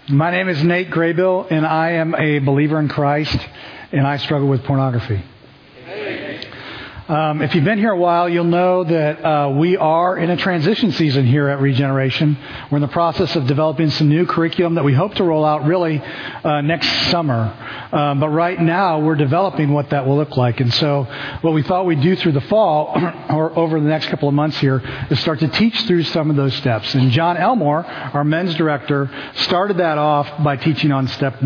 My name is Nate Graybill, and I am a believer in Christ, and I struggle with pornography. If you've been here a while, you'll know that we are in a transition season here at Regeneration. We're in the process of developing some new curriculum that we hope to roll out really next summer. But right now, we're developing what that will look like. And so what we thought we'd do through the fall, or over the next couple of months here, is start to teach through some of those steps. And John Elmore, our men's director, started that off by teaching on step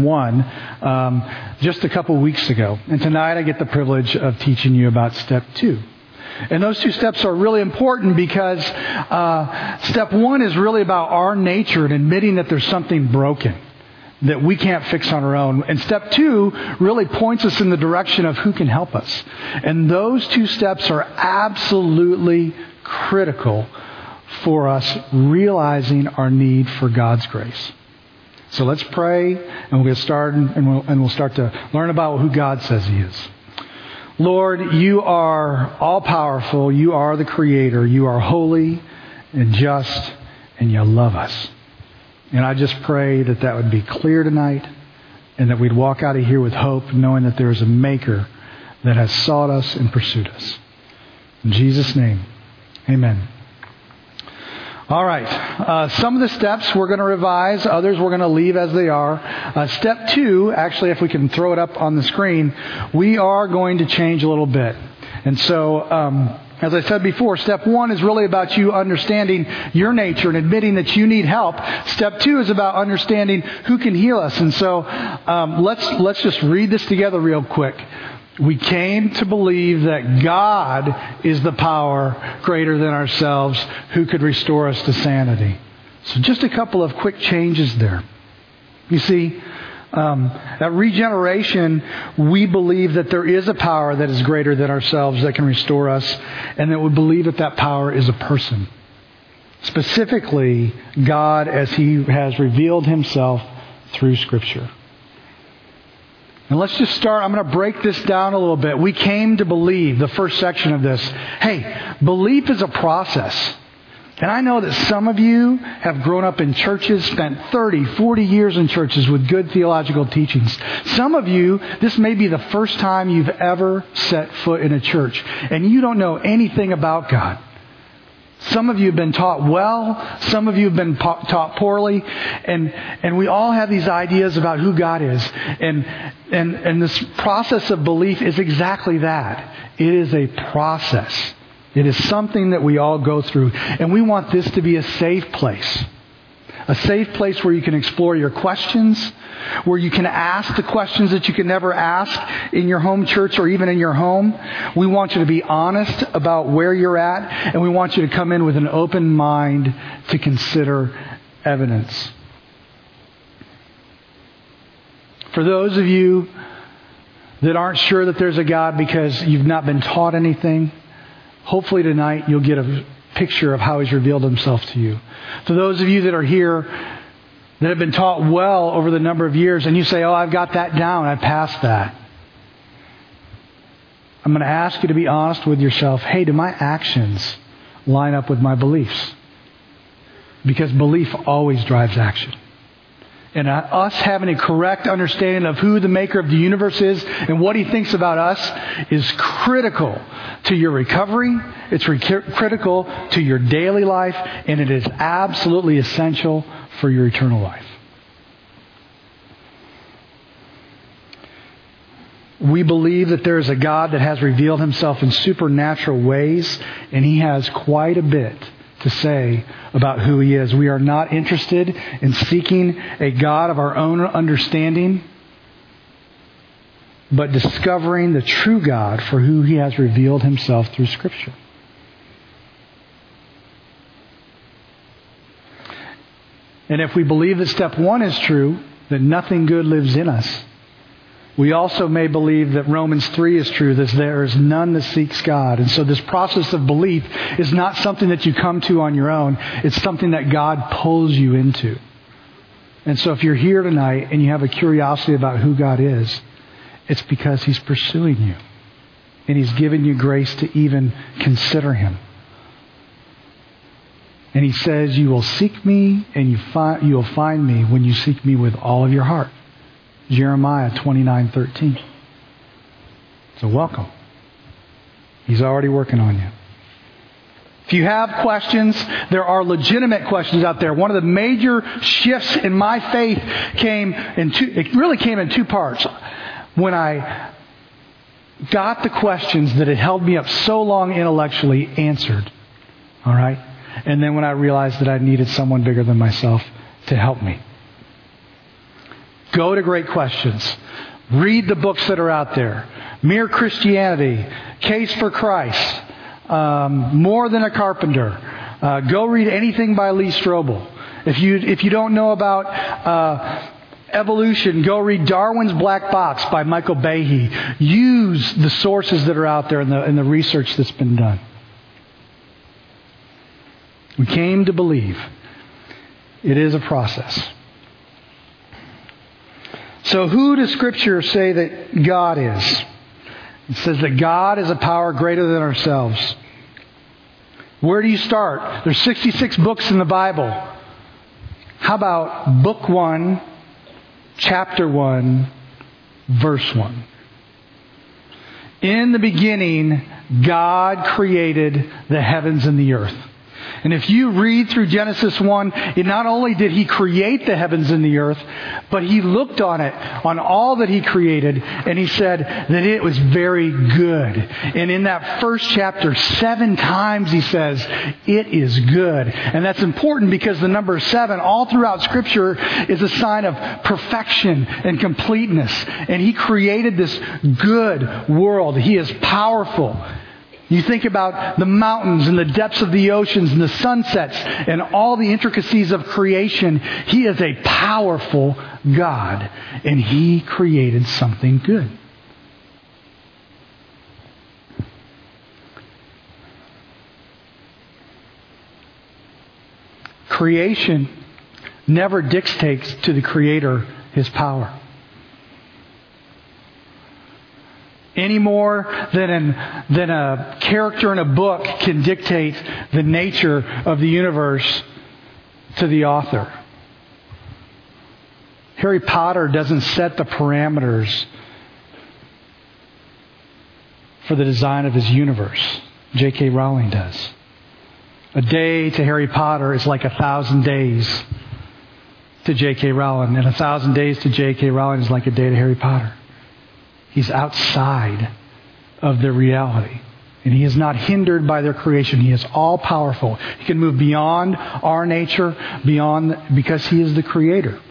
1 just a couple weeks ago. And tonight I get the privilege of teaching you about step 2. And those 2 steps are really important because step 1 is really about our nature and admitting that there's something broken that we can't fix on our own. And step 2 really points us in the direction of who can help us. And those 2 steps are absolutely critical for us realizing our need for God's grace. So let's pray, and we'll get started, and we'll start to learn about who God says He is. Lord, You are all-powerful. You are the Creator. You are holy and just, and You love us. And I just pray that that would be clear tonight, and that we'd walk out of here with hope, knowing that there is a Maker that has sought us and pursued us. In Jesus' name, amen. All right. Some of the steps we're going to revise. Others we're going to leave as they are. Step 2, actually, if we can throw it up on the screen, we are going to change a little bit. And so, as I said before, step 1 is really about you understanding your nature and admitting that you need help. Step 2 is about understanding who can heal us. And so, let's just read this together real quick. We came to believe that God is the power greater than ourselves who could restore us to sanity. So just a couple of quick changes there. You see, at Regeneration, we believe that there is a power that is greater than ourselves that can restore us, and that we believe that that power is a person. Specifically, God as He has revealed Himself through Scripture. And let's just start. I'm going to break this down a little bit. We came to believe, the first section of this. Hey, belief is a process. And I know that some of you have grown up in churches, spent 30, 40 years in churches with good theological teachings. Some of you, this may be the first time you've ever set foot in a church, and you don't know anything about God. Some of you have been taught well. Some of you have been taught poorly. And we all have these ideas about who God is. And this process of belief is exactly that. It is a process. It is something that we all go through. And we want this to be a safe place. A safe place where you can explore your questions, where you can ask the questions that you can never ask in your home church or even in your home. We want you to be honest about where you're at, and we want you to come in with an open mind to consider evidence. For those of you that aren't sure that there's a God because you've not been taught anything, hopefully tonight you'll get a picture of how He's revealed Himself to you. For those of you that are here that have been taught well over the number of years, and you say, oh, I've got that down, I passed that. I'm going to ask you to be honest with yourself. Hey, do my actions line up with my beliefs? Because belief always drives action. And us having a correct understanding of who the Maker of the universe is and what He thinks about us is critical to your recovery. It's critical to your daily life. And it is absolutely essential for your eternal life. We believe that there is a God that has revealed Himself in supernatural ways. And He has quite a bit to say about who He is. We are not interested in seeking a God of our own understanding, but discovering the true God for who He has revealed Himself through Scripture. And if we believe that step 1 is true, that nothing good lives in us, we also may believe that Romans 3 is true, that there is none that seeks God. And so this process of belief is not something that you come to on your own. It's something that God pulls you into. And so if you're here tonight and you have a curiosity about who God is, it's because He's pursuing you. And He's given you grace to even consider Him. And he says, you will seek me and you will find me when you seek me with all of your heart. Jeremiah 29:13. So welcome. He's already working on you. If you have questions, there are legitimate questions out there. One of the major shifts in my faith came in two parts. When I got the questions that had held me up so long intellectually answered. All right? And then when I realized that I needed someone bigger than myself to help me. Go to Great Questions. Read the books that are out there. Mere Christianity, Case for Christ, More Than a Carpenter. Go read anything by Lee Strobel. If you don't know about evolution, go read Darwin's Black Box by Michael Behe. Use the sources that are out there and the research that's been done. We came to believe. It is a process. So who does Scripture say that God is? It says that God is a power greater than ourselves. Where do you start? There's 66 books in the Bible. How about book 1, chapter 1, verse 1? In the beginning, God created the heavens and the earth. And if you read through Genesis 1, not only did He create the heavens and the earth, but He looked on it, on all that He created, and He said that it was very good. And in that first chapter, 7 times He says, it is good. And that's important because the number 7 all throughout Scripture is a sign of perfection and completeness. And He created this good world. He is powerful. You think about the mountains and the depths of the oceans and the sunsets and all the intricacies of creation. He is a powerful God, and He created something good. Creation never dictates to the Creator His power. Any more than a character in a book can dictate the nature of the universe to the author. Harry Potter doesn't set the parameters for the design of his universe. J.K. Rowling does. A day to Harry Potter is like 1,000 days to J.K. Rowling, and 1,000 days to J.K. Rowling is like a day to Harry Potter. He's outside of their reality. And He is not hindered by their creation. He is all-powerful. He can move beyond our nature, because He is the Creator.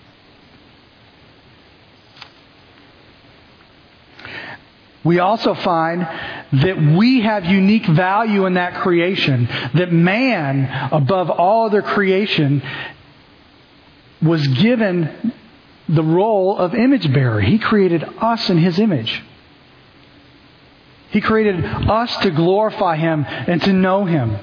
We also find that we have unique value in that creation. That man, above all other creation, was given the role of image bearer. He created us in His image. He created us to glorify Him and to know Him.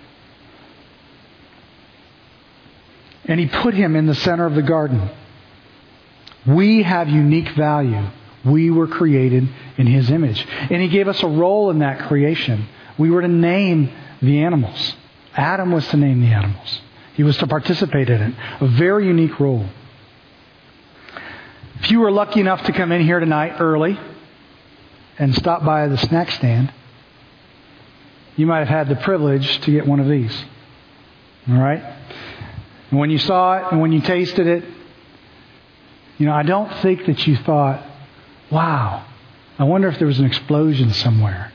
And He put Him in the center of the garden. We have unique value. We were created in His image. And He gave us a role in that creation. We were to name the animals. Adam was to name the animals. He was to participate in it. A very unique role. If you were lucky enough to come in here tonight early and stop by the snack stand, you might have had the privilege to get one of these. All right? And when you saw it and when you tasted it, I don't think that you thought, wow, I wonder if there was an explosion somewhere.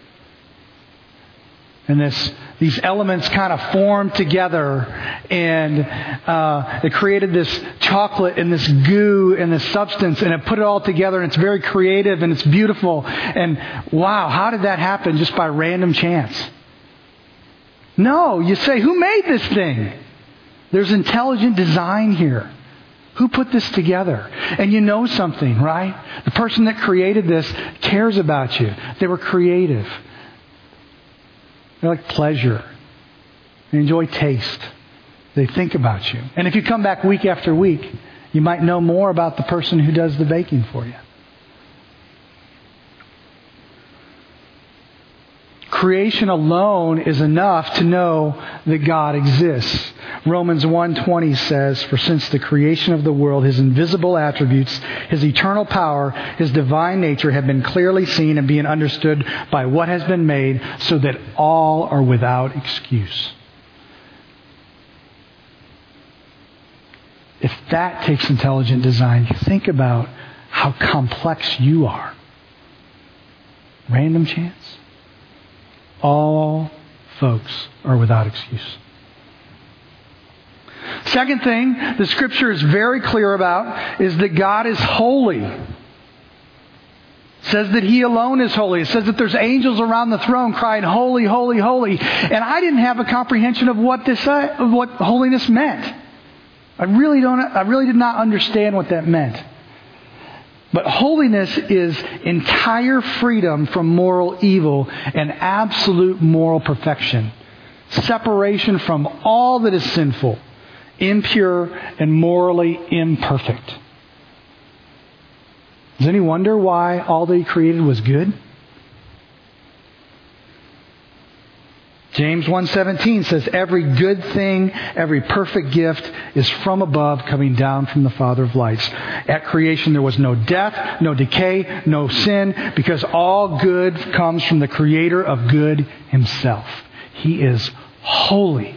And these elements kind of formed together, and it created this chocolate and this goo and this substance, and it put it all together, and it's very creative and it's beautiful. And wow, how did that happen just by random chance? No, you say, who made this thing? There's intelligent design here. Who put this together? And you know something, right? The person that created this cares about you. They were creative. They like pleasure. They enjoy taste. They think about you. And if you come back week after week, you might know more about the person who does the baking for you. Creation alone is enough to know that God exists. Romans 1:20 says, "For since the creation of the world, His invisible attributes, His eternal power, His divine nature have been clearly seen and being understood by what has been made, so that all are without excuse." If that takes intelligent design, think about how complex you are. Random chance? All folks are without excuse. Second thing the Scripture is very clear about is that God is holy. It says that He alone is holy. It says that there's angels around the throne crying, "Holy, holy, holy." And I didn't have a comprehension of what holiness meant. I really did not understand what that meant. But holiness is entire freedom from moral evil and absolute moral perfection. Separation from all that is sinful, impure, and morally imperfect. Does any wonder why all that He created was good? James 1:17 says, "Every good thing, every perfect gift is from above, coming down from the Father of lights." At creation there was no death, no decay, no sin, because all good comes from the Creator of good Himself. He is holy.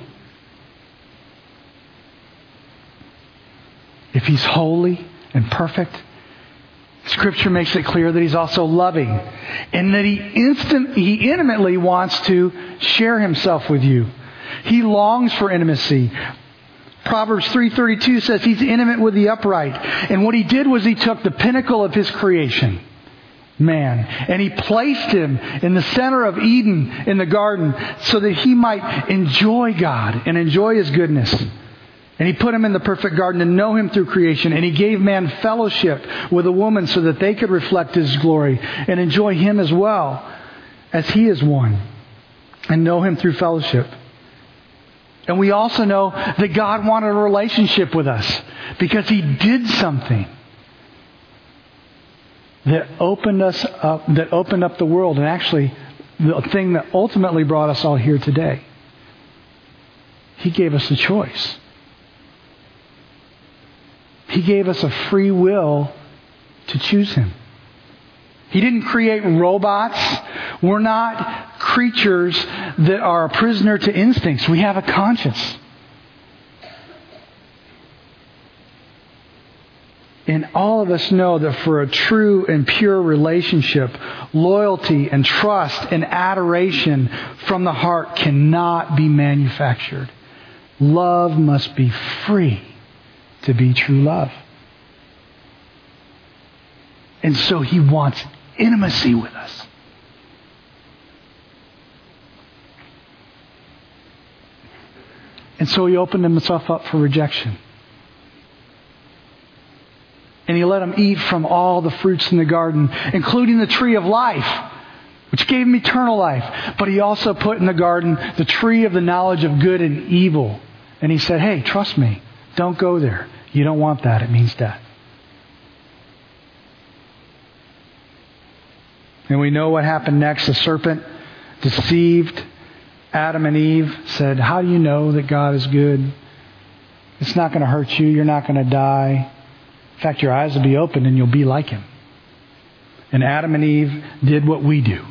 If He's holy and perfect, Scripture makes it clear that He's also loving and that He intimately wants to share Himself with you. He longs for intimacy. Proverbs 3:32 says He's intimate with the upright. And what He did was He took the pinnacle of His creation, man, and He placed him in the center of Eden in the garden so that he might enjoy God and enjoy His goodness. And He put him in the perfect garden to know Him through creation. And He gave man fellowship with a woman so that they could reflect His glory and enjoy Him as well as He is one. And know Him through fellowship. And we also know that God wanted a relationship with us because He did something that opened us up, that opened up the world. And actually, the thing that ultimately brought us all here today. He gave us a choice. He gave us a free will to choose Him. He didn't create robots. We're not creatures that are a prisoner to instincts. We have a conscience. And all of us know that for a true and pure relationship, loyalty and trust and adoration from the heart cannot be manufactured. Love must be free to be true love. And so He wants intimacy with us. And so He opened Himself up for rejection. And He let him eat from all the fruits in the garden, including the tree of life, which gave him eternal life. But He also put in the garden the tree of the knowledge of good and evil. And He said, "Hey, trust me. Don't go there. You don't want that. It means death." And we know what happened next. The serpent deceived Adam and Eve, said, "How do you know that God is good? It's not going to hurt you. You're not going to die. In fact, your eyes will be opened and you'll be like Him." And Adam and Eve did what we do.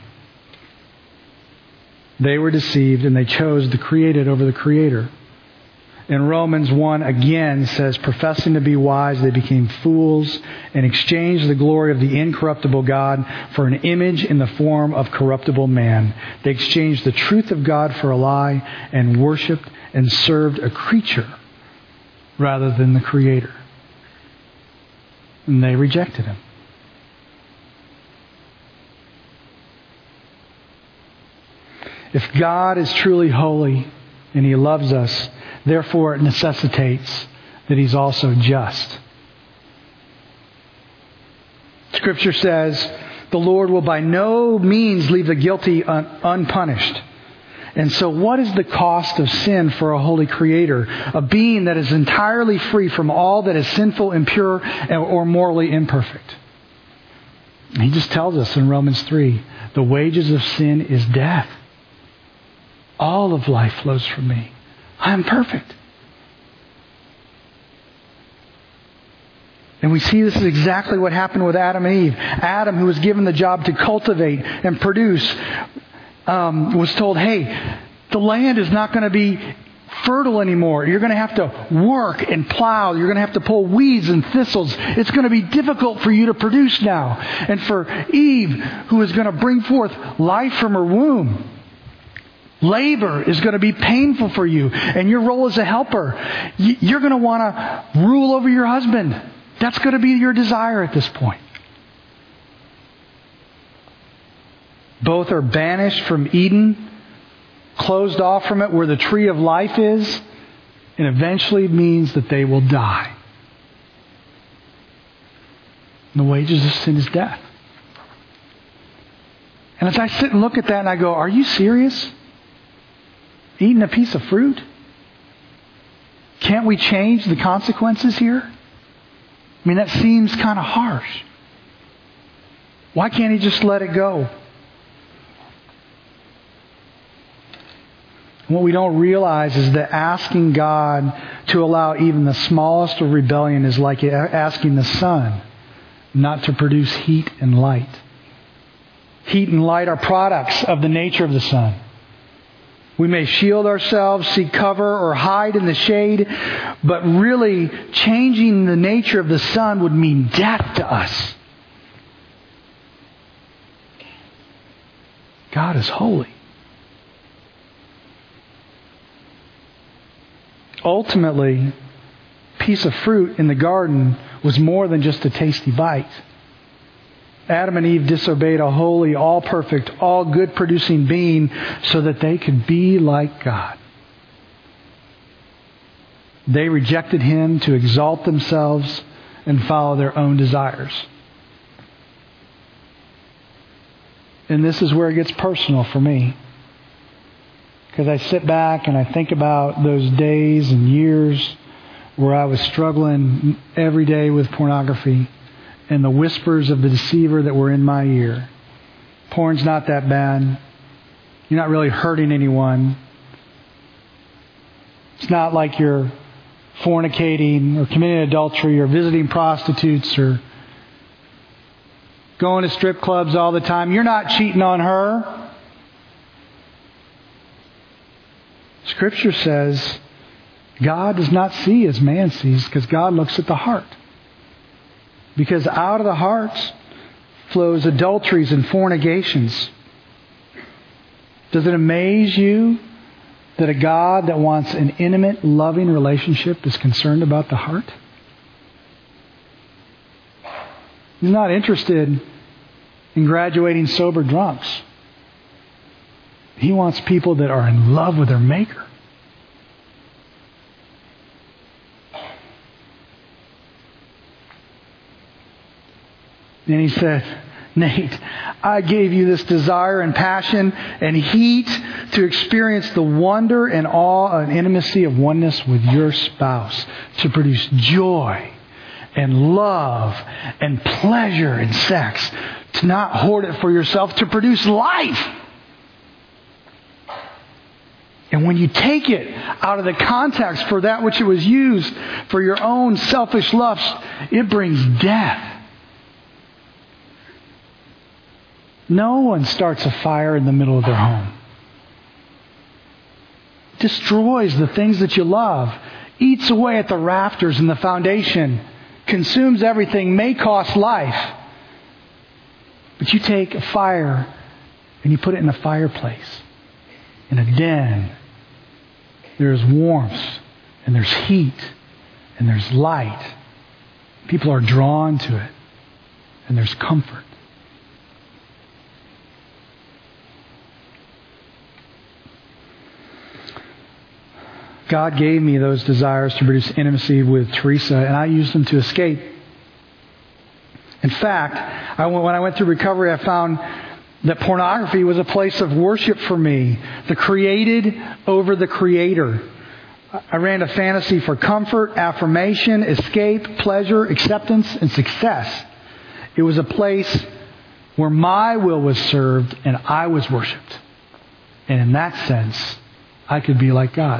They were deceived and they chose the created over the Creator. And Romans 1 again says, "Professing to be wise, they became fools and exchanged the glory of the incorruptible God for an image in the form of corruptible man. They exchanged the truth of God for a lie and worshipped and served a creature rather than the Creator." And they rejected Him. If God is truly holy and He loves us, therefore, it necessitates that He's also just. Scripture says, "The Lord will by no means leave the guilty unpunished." And so what is the cost of sin for a holy Creator? A being that is entirely free from all that is sinful, impure, or morally imperfect. And He just tells us in Romans 3, the wages of sin is death. All of life flows from me. I am perfect. And we see this is exactly what happened with Adam and Eve. Adam, who was given the job to cultivate and produce, was told, hey, the land is not going to be fertile anymore. You're going to have to work and plow. You're going to have to pull weeds and thistles. It's going to be difficult for you to produce now. And for Eve, who is going to bring forth life from her womb, labor is going to be painful for you. And your role as a helper, you're going to want to rule over your husband. That's going to be your desire at this point. Both are banished from Eden, closed off from it where the tree of life is, and eventually means that they will die. And the wages of sin is death. And as I sit and look at that and I go, are you serious? Eating a piece of fruit? Can't we change the consequences here? I mean, that seems kind of harsh. Why can't he just let it go? What we don't realize is that asking God to allow even the smallest of rebellion is like asking the sun not to produce heat and light. Heat and light are products of the nature of the sun. We may shield ourselves, seek cover, or hide in the shade, but really changing the nature of the sun would mean death to us. God is holy. Ultimately, a piece of fruit in the garden was more than just a tasty bite. Adam and Eve disobeyed a holy, all-perfect, all-good producing being so that they could be like God. They rejected Him to exalt themselves and follow their own desires. And this is where it gets personal for me. Because I sit back and I think about those days and years where I was struggling every day with pornography and the whispers of the deceiver that were in my ear. Porn's not that bad. You're not really hurting anyone. It's not like you're fornicating or committing adultery or visiting prostitutes or going to strip clubs all the time. You're not cheating on her. Scripture says God does not see as man sees because God looks at the heart. Because out of the heart flows adulteries and fornications. Does it amaze you that a God that wants an intimate, loving relationship is concerned about the heart? He's not interested in graduating sober drunks. He wants people that are in love with their Maker. And He said, Nate, I gave you this desire and passion and heat to experience the wonder and awe and intimacy of oneness with your spouse, to produce joy and love and pleasure in sex, to not hoard it for yourself, to produce life. And when you take it out of the context for that which it was used for your own selfish lust, it brings death. No one starts a fire in the middle of their home. Destroys the things that you love. Eats away at the rafters and the foundation. Consumes everything. May cost life. But you take a fire and you put it in a fireplace. In a den. There's warmth. And there's heat. And there's light. People are drawn to it. And there's comfort. God gave me those desires to produce intimacy with Teresa, and I used them to escape. In fact, when I went through recovery, I found that pornography was a place of worship for me. The created over the Creator. I ran a fantasy for comfort, affirmation, escape, pleasure, acceptance, and success. It was a place where my will was served and I was worshipped. And in that sense, I could be like God.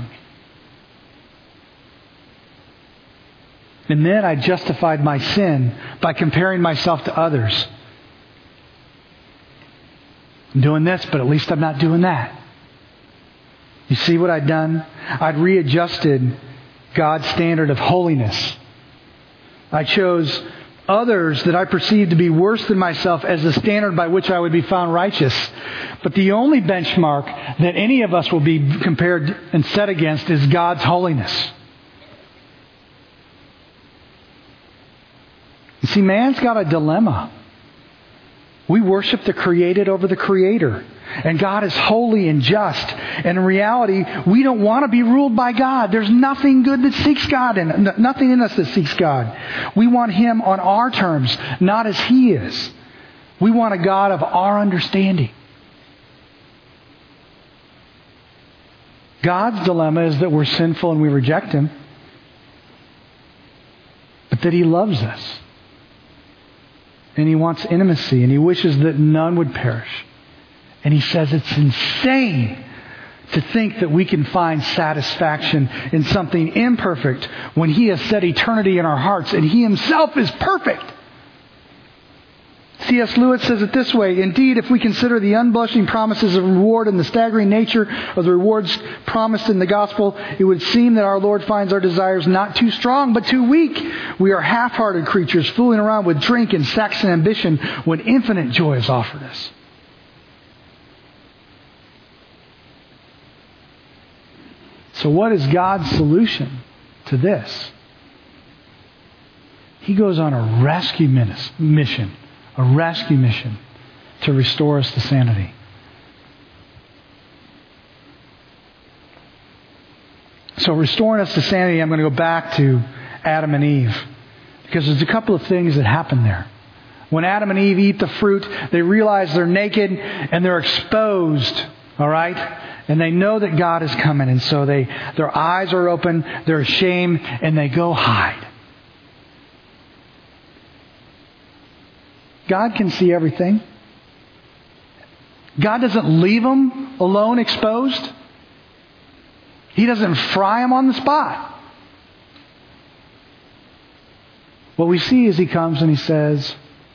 And then I justified my sin by comparing myself to others. I'm doing this, but at least I'm not doing that. You see what I'd done? I'd readjusted God's standard of holiness. I chose others that I perceived to be worse than myself as the standard by which I would be found righteous. But the only benchmark that any of us will be compared and set against is God's holiness. You see, man's got a dilemma. We worship the created over the Creator. And God is holy and just. And in reality, we don't want to be ruled by God. There's nothing good that seeks God and nothing in us that seeks God. We want Him on our terms, not as He is. We want a God of our understanding. God's dilemma is that we're sinful and we reject Him, but that He loves us. And He wants intimacy, and He wishes that none would perish. And He says it's insane to think that we can find satisfaction in something imperfect when He has set eternity in our hearts and He Himself is perfect. C.S. Lewis says it this way: indeed, if we consider the unblushing promises of reward and the staggering nature of the rewards promised in the gospel, it would seem that our Lord finds our desires not too strong, but too weak. We are half-hearted creatures, fooling around with drink and sex and ambition when infinite joy is offered us. So what is God's solution to this? He goes on a rescue mission. A rescue mission to restore us to sanity. So restoring us to sanity, I'm going to go back to Adam and Eve. Because there's a couple of things that happen there. When Adam and Eve eat the fruit, they realize they're naked and they're exposed. All right? And they know that God is coming. And so their eyes are open, they're ashamed, and they go hide. God can see everything. God doesn't leave them alone exposed. He doesn't fry them on the spot. What we see is He comes and He says,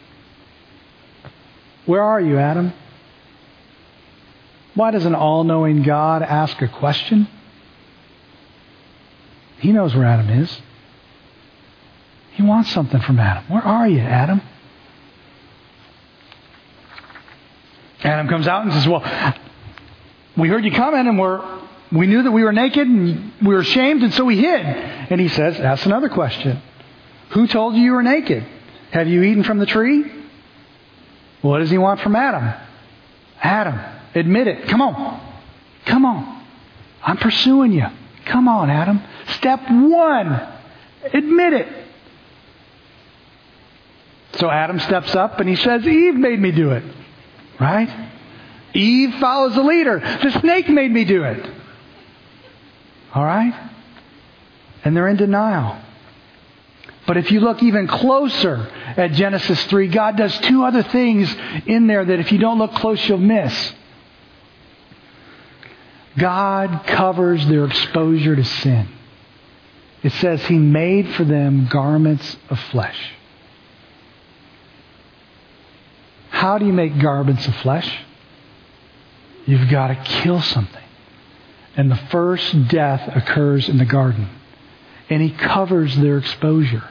"Where are you, Adam?" Why does an all-knowing God ask a question? He knows where Adam is. He wants something from Adam. Where are you, Adam? Adam comes out and says, "Well, we heard you coming and we knew that we were naked and we were ashamed, and so we hid." And He says, "That's another question. Who told you were naked? Have you eaten from the tree?" What does He want from Adam? Adam, admit it. Come on. Come on. I'm pursuing you. Come on, Adam. Step one. Admit it. So Adam steps up and he says, "Eve made me do it." Right? Eve follows the leader. The snake made me do it. All right? And they're in denial. But if you look even closer at Genesis 3, God does two other things in there that if you don't look close, you'll miss. God covers their exposure to sin. It says He made for them garments of flesh. How do you make garments of flesh? You've got to kill something. And the first death occurs in the garden. And He covers their exposure.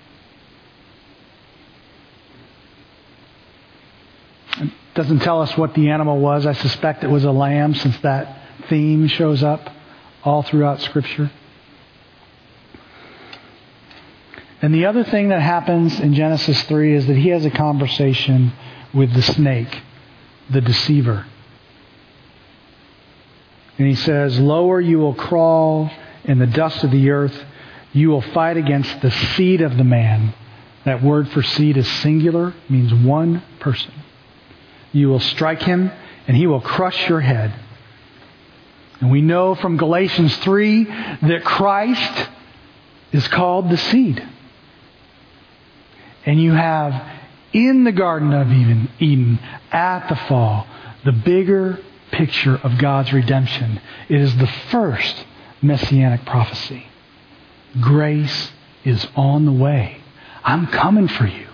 It doesn't tell us what the animal was. I suspect it was a lamb, since that theme shows up all throughout Scripture. And the other thing that happens in Genesis 3 is that He has a conversation with the snake, the deceiver. And He says, "Lower you will crawl in the dust of the earth. You will fight against the seed of the man." That word for seed is singular, means one person. "You will strike him, and he will crush your head." And we know from Galatians 3 that Christ is called the seed. And you have in the Garden of Eden, at the fall, the bigger picture of God's redemption. It is the first messianic prophecy. Grace is on the way. I'm coming for you.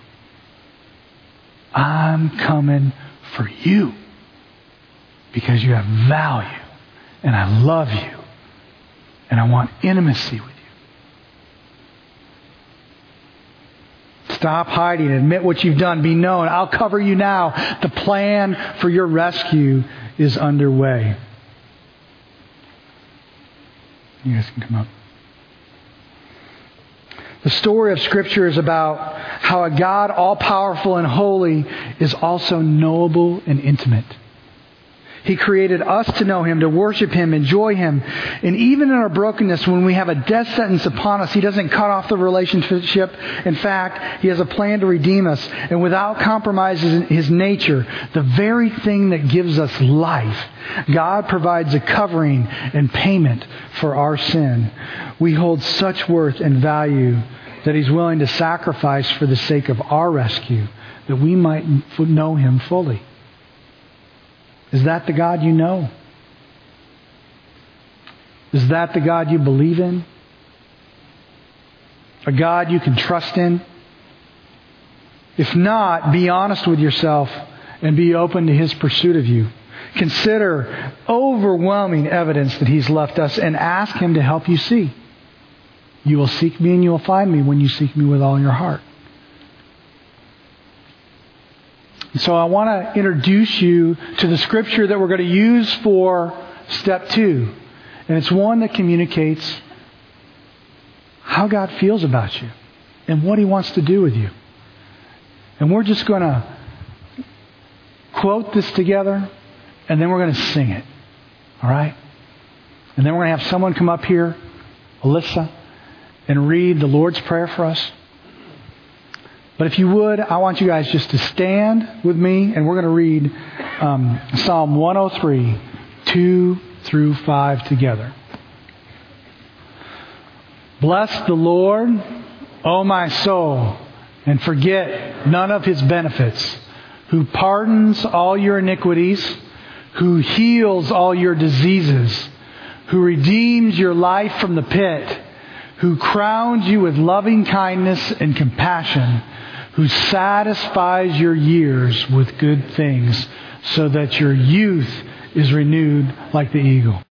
I'm coming for you because you have value and I love you and I want intimacy with you. Stop hiding. Admit what you've done. Be known. I'll cover you now. The plan for your rescue is underway. You guys can come up. The story of Scripture is about how a God all-powerful and holy is also knowable and intimate. He created us to know Him, to worship Him, enjoy Him. And even in our brokenness, when we have a death sentence upon us, He doesn't cut off the relationship. In fact, He has a plan to redeem us. And without compromising His nature, the very thing that gives us life, God provides a covering and payment for our sin. We hold such worth and value that He's willing to sacrifice for the sake of our rescue, that we might know Him fully. Is that the God you know? Is that the God you believe in? A God you can trust in? If not, be honest with yourself and be open to His pursuit of you. Consider overwhelming evidence that He's left us and ask Him to help you see. You will seek me and you will find me when you seek me with all your heart. So I want to introduce you to the Scripture that we're going to use for step 2. And it's one that communicates how God feels about you and what He wants to do with you. And we're just going to quote this together and then we're going to sing it. All right? And then we're going to have someone come up here, Alyssa, and read the Lord's Prayer for us. But if you would, I want you guys just to stand with me, and we're going to read Psalm 103, 2 through 5 together. Bless the Lord, O my soul, and forget none of His benefits, who pardons all your iniquities, who heals all your diseases, who redeems your life from the pit, who crowns you with loving kindness and compassion, who satisfies your years with good things, so that your youth is renewed like the eagle.